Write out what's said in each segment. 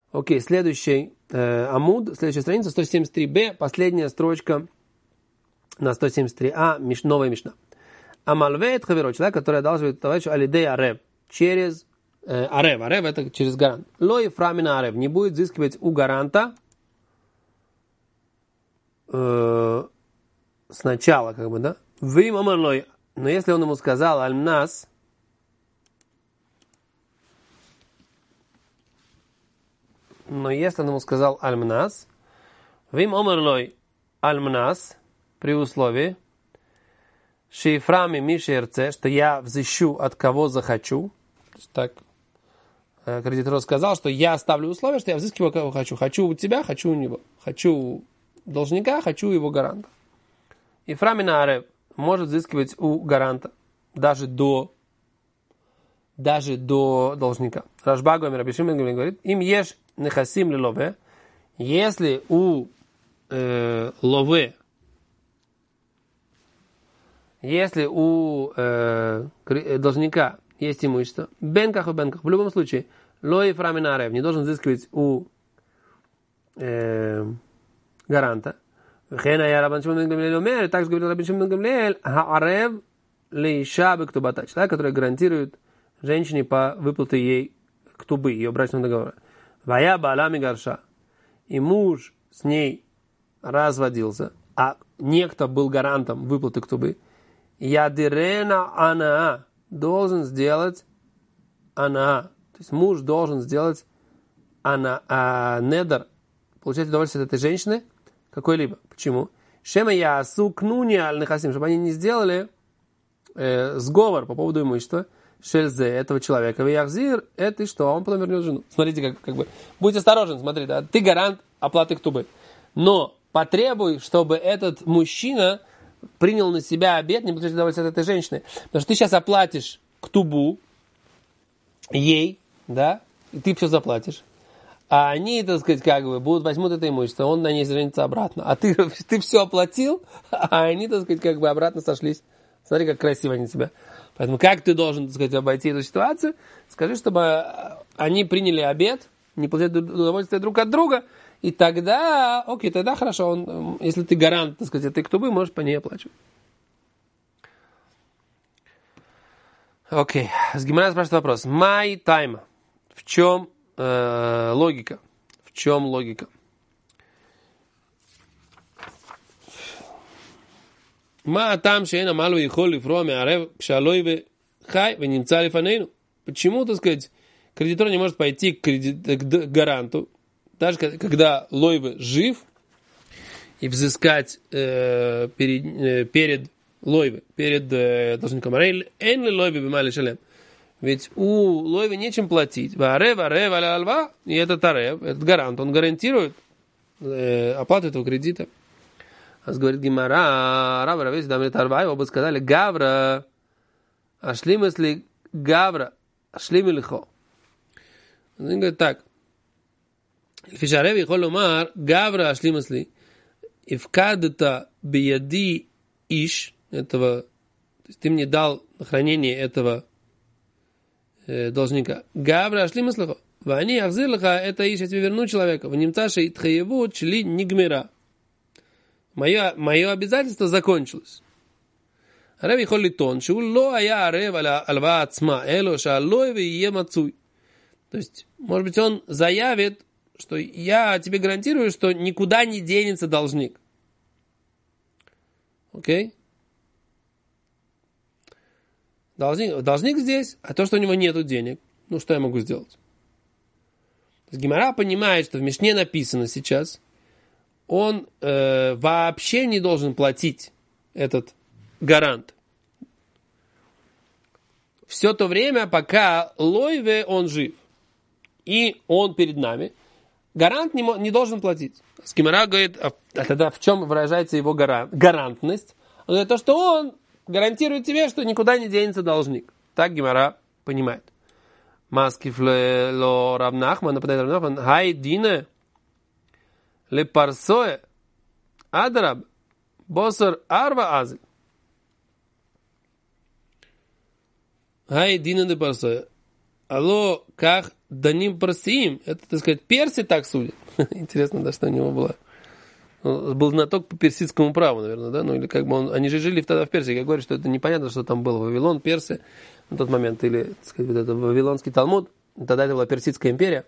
Окей, следующий амуд, следующая страница, 173b, последняя строчка на 173а, новая мишна. Амальвеет хаверо, человек, который одалживает товарищу алидей арев, через арев. Арев это через гарант. Лой фрамина арев, не будет взыскивать у гаранта сначала, как бы, да? Вим амарлой, но если он ему сказал альмнас, вим омарлой альмнас, при условии, шейфрами мишерце, что я взыщу от кого захочу. Так, кредитор сказал, что я ставлю условие, что я взыскиваю кого хочу. Хочу у тебя, хочу у него. Хочу у должника, хочу у его гаранта. И фрамина арев может взыскивать у гаранта даже до должника. Рашба Гомер Рабишимон говорит, им ешь нехасим ли лове, если у лове, если у должника есть имущество, бенках и бенках, в любом случае, лои фраминарев не должен взыскивать у гаранта. Также говорит Рабби Шимон Гамлиэль, хаарев лейша бектубата, человек, который гарантирует женщине по выплате ей ктубы, ее брачного договора. Вая баала мигарша, и муж с ней разводился, а некто был гарантом выплаты ктубы. Ядирена анаа, должен сделать анаа, то есть муж должен сделать недер, получать удовольствие от этой женщины какой-либо. Почему? Шема ясу кнуни аль нехасим, чтобы они не сделали сговор по поводу имущества шельзе этого человека. Вяхзир, это и что? Он потом вернет жену. Смотрите, как бы. Будь осторожен, смотри, да, ты гарант оплаты ктубы. Но потребуй, чтобы этот мужчина принял на себя обет не получать удовольствие от этой женщины. Потому что ты сейчас оплатишь ктубу ей, да, и ты все заплатишь. А они, так сказать, как бы возьмут это имущество, он на ней женится обратно. А ты все оплатил, а они, так сказать, как бы обратно сошлись. Смотри, как красиво они тебя. Поэтому как ты должен, так сказать, обойти эту ситуацию? Скажи, чтобы они приняли обет, не получать удовольствие друг от друга, и тогда, окей, тогда хорошо, если ты гарант, так сказать, этой ктубы, можешь по ней оплачивать. Окей. С Гимара спрашивает вопрос. Май тайма. В чем логика? В чем логика? Ма там шейна малу и холли фроме арев кшалой хай венимца лифанейну. Почему, так сказать, кредитор не может пойти к гаранту, даже когда лойве жив, и взыскать перед лойве, перед должником. Эн ли лойве бимали шалем. Ведь у лойве нечем платить. Арев, аля алва, и этот арев, этот гарант, он гарантирует оплату этого кредита. Говорит Гимара, Рав Равейс Дамрит Арвай, оба сказали, Гавра, ашли мысли Гавра, ашли милихо. Он говорит так, Фишарев и Холумар, Гавра, ашли мысли, и вкадата бияди иш, этого, то есть ты мне дал на хранение этого должника. Гавра, ашли мыслихо, вани ахзирлиха, это иш, я тебе верну человека, в немцаше и тхаеву, чли нигмера. Мое обязательство закончилось. Раби Холитон, что ло ая арев алва ацма, эло шалоеве е мацуй. То есть, может быть, он заявит, что я тебе гарантирую, что никуда не денется должник. Окей? Должник здесь, а то, что у него нету денег, ну, что я могу сделать? То есть, Гемара понимает, что в Мишне написано сейчас, он вообще не должен платить этот гарант. Все то время, пока лойве он жив, и он перед нами, гарант не должен платить. Гемара говорит, а тогда в чем выражается его гарантность? Он говорит, то, что он гарантирует тебе, что никуда не денется должник. Так Гемара понимает. Маскиф ло Рав Нахман, нападает Рав Нахман, хай дине лепарсое адраб босар арва азель. Хай дина де парсое. Алло, как Даним Парсиим, это, так сказать, персы так судят. Интересно, да, что у него было. Он был знаток по персидскому праву, наверное, да, ну или как бы они же жили тогда в Персии, я говорю, что это непонятно, что там было, Вавилон, персы на тот момент, или, так сказать, вот это Вавилонский Талмуд, тогда это была Персидская империя,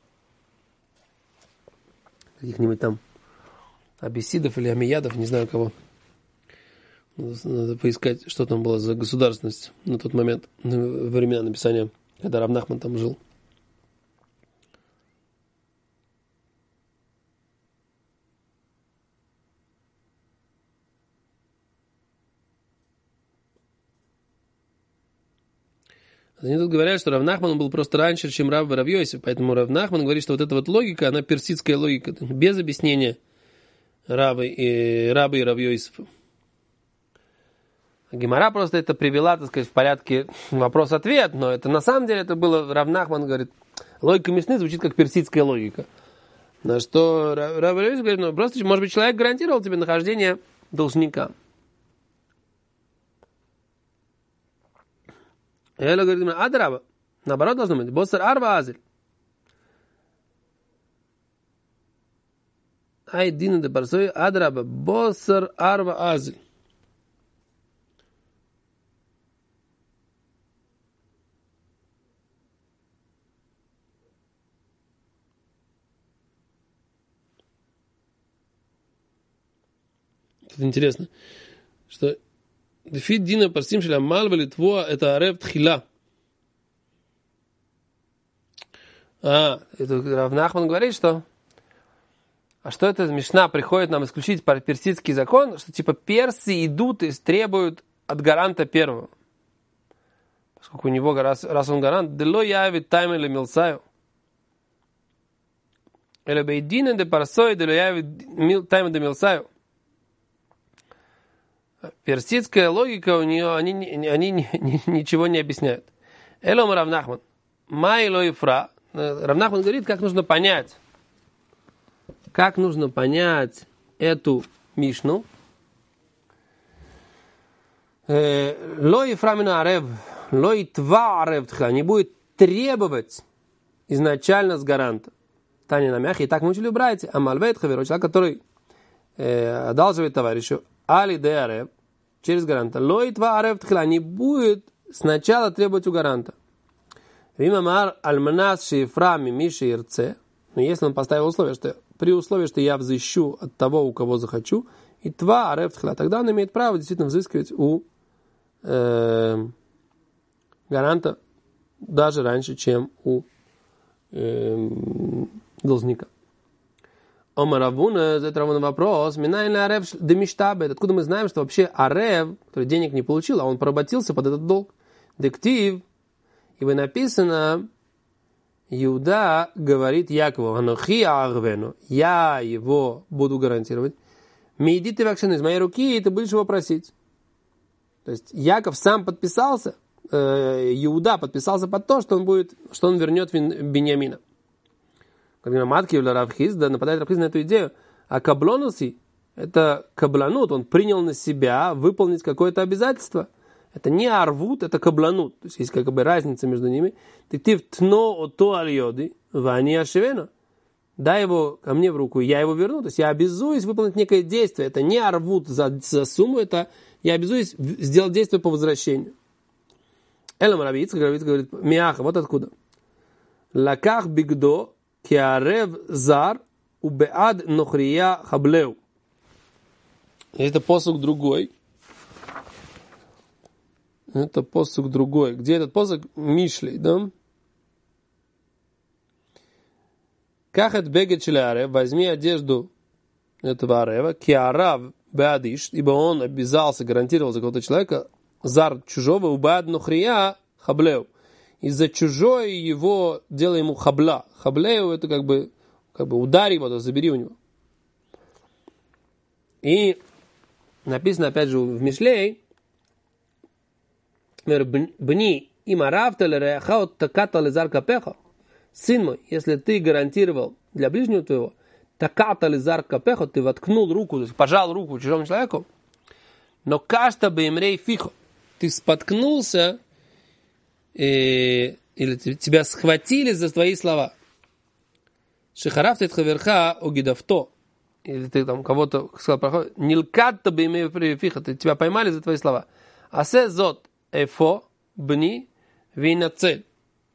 каких-нибудь там абиссидов или амиядов, не знаю кого. Надо поискать, что там было за государственность на тот момент, во времена написания, когда Рав Нахман там жил. Они тут говорят, что Рав Нахман был просто раньше, чем Рав Йосеф, поэтому Рав Нахман говорит, что вот эта вот логика, она персидская логика, без объяснения Раба и Рав Йосефа. Гемара просто это привела, так сказать, в порядке вопрос-ответ, но это на самом деле это было, Рав Нахман говорит, логика Мишны звучит как персидская логика. На что Рав Йосеф говорит, ну просто, может быть, человек гарантировал тебе нахождение должника. Эла говорит, адраба, наоборот должно быть, боссер арва азель. Ай дина де барсой, адраба, боссер арва азель. Это интересно, что Дефит Дина Парсим Шеля Мальва Литво это Арев Тхила. Это Рав Нахман говорит, что что это Мишна приходит нам исключить персидский закон, что типа персы идут и требуют от гаранта первого. Поскольку у него, раз он гарант, дело явит тайм или милсаю. Или бейдина де парсой дело явит тайм де милсаю. Персидская логика у нее, они ничего не объясняют. Элом Рав Нахман. Май ло ифра. Рав Нахман говорит, как нужно понять эту Мишну. Ло ифра мина арев, ло итва арев тхила. Не будет требовать изначально с гаранта. Таня на мягкий. И так мы учили в братья. Амальвейт хаверо, человек, который одалживает товарищу. Али де арев, через гаранта. Лоитва арев тхила, не будет сначала требовать у гаранта. Вимамар альманас шифрами миши ирце. Но если он поставил условие, что при условии, что я взыщу от того, у кого захочу, и тва арев тхила, тогда он имеет право действительно взыскивать у гаранта даже раньше, чем у должника. Омар Равуна, это Равуна вопрос, минайна арев демиштабет. Откуда мы знаем, что вообще арев, который денег не получил, а он поработился под этот долг? Дектив, ибо написано, Иуда говорит Якову, анохи арвену, я его буду гарантировать. Миди ты вакшин из моей руки, и ты будешь его просить. То есть Яков сам подписался, Иуда подписался под то, что он вернет Биньямина. Когда матки или Равхизда нападает Равхизда на эту идею, а каблонуси, это кабланут, он принял на себя выполнить какое-то обязательство. Это не арвут, это кабланут. То есть есть как бы разница между ними. Ты втно ото альоди, вани ашевена. Дай его ко мне в руку, я его верну. То есть я обязуюсь выполнить некое действие. Это не арвут за сумму, это я обязуюсь сделать действие по возвращению. Элам Равицкий говорит, миаха, вот откуда. Лаках бигдо, Киарев зар убеад нохрия хаблеу. Это посук другой. Это посук другой. Где этот посук? Мишлей, да? Кахет бегет шелярев. Возьми одежду этого арева. Киарав беадиш. Ибо он обязался, гарантировал за кого-то человека. Зар чужого убеад нохрия хаблеу. Из-за чужой его делай ему хабла. Хаблею это как бы ударь его, то забери у него. И написано опять же в Мишлей, бни имаравта лереахаут таката лезар капеха. Сын мой, если ты гарантировал для ближнего твоего, таката лезар капеха, ты воткнул руку, то есть пожал руку чужому человеку, но кашта беймрей фихо, ты споткнулся или тебя схватили за твои слова. Шихарафтет хаверха огидавто. Или ты там кого-то сказал, проходит, нилкатта бы имею привифиха, тебя поймали за твои слова. Асе зот эфо бни вина цель.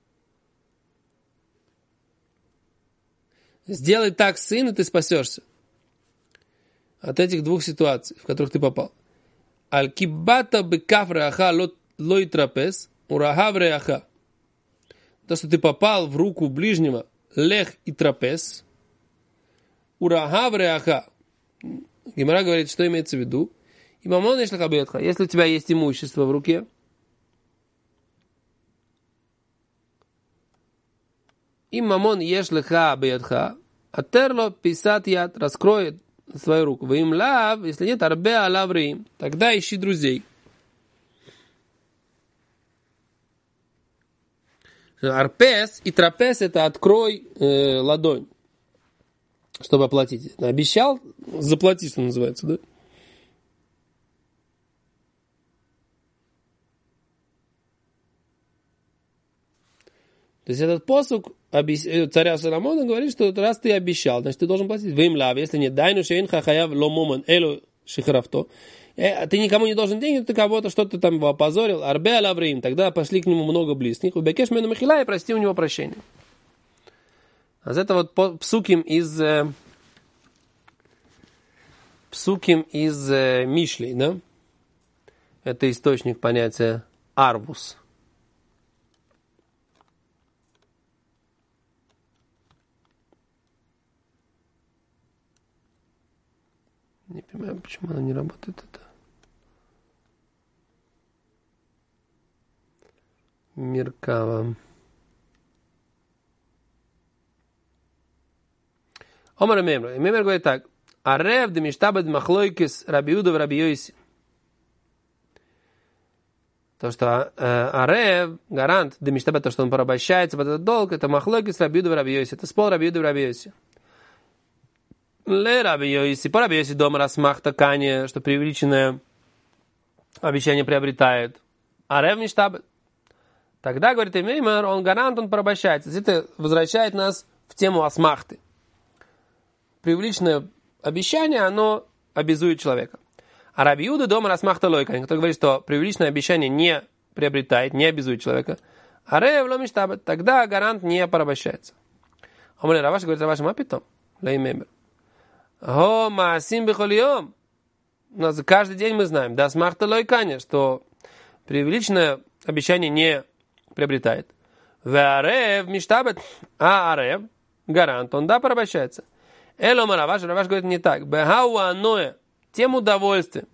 Сделай так, сын, и ты спасешься от этих двух ситуаций, в которых ты попал. Аль-кибата бекаф реаха лой трапез, урахав реаха. То, что ты попал в руку ближнего, лех и трапез, урахав реаха. Гемара говорит, что имеется в виду. И мамон ешлаха беятха. Если у тебя есть имущество в руке, и мамон ешлаха беятха, атерло писат яд, раскроет свою руку. Вы им лав, если нет, арбе алаври, тогда ищи друзей. Арпес и трапез это открой ладонь, чтобы оплатить. Обещал, заплати, что называется, да? То есть этот посук царя Соломона говорит, что раз ты обещал, значит ты должен платить. Вы им лав, если нет, дайну шейн хахаяв ломоман элу шихарафто. Ты никому не должен деньги, ты кого-то что-то там опозорил. Арбе алаврим, тогда пошли к нему много близких. Убекеш мену махила и прости у него прощение. А это вот псуким из Мишли, да? Это источник понятия арвус. Не понимаю, почему она не работает, это. Миркава. Омар Мемер. Мемер говорит так. Арев де миштабед махлойкис Раби Иуда в Раби Йоси. То, что Арев, гарант, де миштабед, то, что он порабощается под этот долг, это махлойкис Раби Иуда в Раби Йоси. Это спор Раби Иуда в Раби Йоси. Ле Раби Йоси. По Раби Йоси дома расмахта кане, что преувеличенное обещание приобретает. Арев миштабед. Тогда, говорит Меймер, он гарант, он порабощается. Это возвращает нас в тему асмахты. Преувеличенное обещание, оно обязует человека. А Раби Иуда дома расмахта лойка, который говорит, что преувеличенное обещание не приобретает, не обязует человека. А Рев ло миштабед, тогда гарант не порабощается. Омар Раваш говорит, Раваш мапитом, лей Меймер. Го маасим бихолиом. Но за каждый день мы знаем, да, смахта лойканя, что преувеличенное обещание не приобретает. Веарев миштабет, а арев, гарант, он да порабощается. Элома Раваш говорит не так. Бехауа аноэ, тем удовольствием,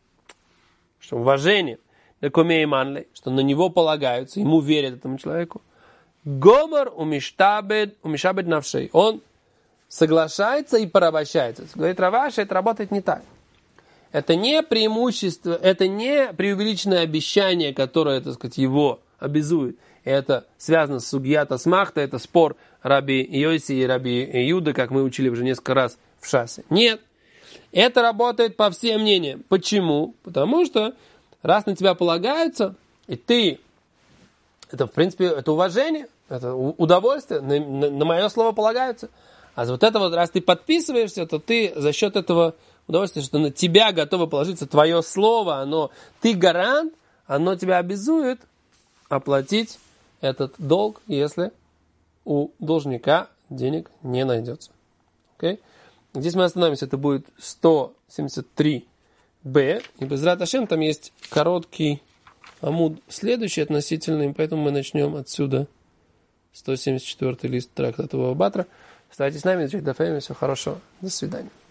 что уважение, что на него полагаются, ему верят этому человеку. Гомор умиштабет навшей. Он соглашается и порабощается. Говорит Раваш, это работает не так. Это не преимущество, это не преувеличенное обещание, которое, так сказать, его обязует. Это связано с сугьят асмахта, это спор Раби Йоси и Раби Иуда, как мы учили уже несколько раз в шасе. Нет, это работает по всем мнениям. Почему? Потому что раз на тебя полагаются, и ты, это в принципе, это уважение, это удовольствие, на мое слово полагаются. А вот это вот, раз ты подписываешься, то ты за счет этого удовольствия, что на тебя готово положиться твое слово, ты гарант, оно тебя обязует оплатить этот долг, если у должника денег не найдется. Okay? Здесь мы остановимся, это будет 173b. И Безрат Ашем там есть короткий амуд следующий относительный, поэтому мы начнем отсюда 174 лист трактата Бава Батра. Оставайтесь с нами, изучать Даф Йоми. Всего хорошего. До свидания.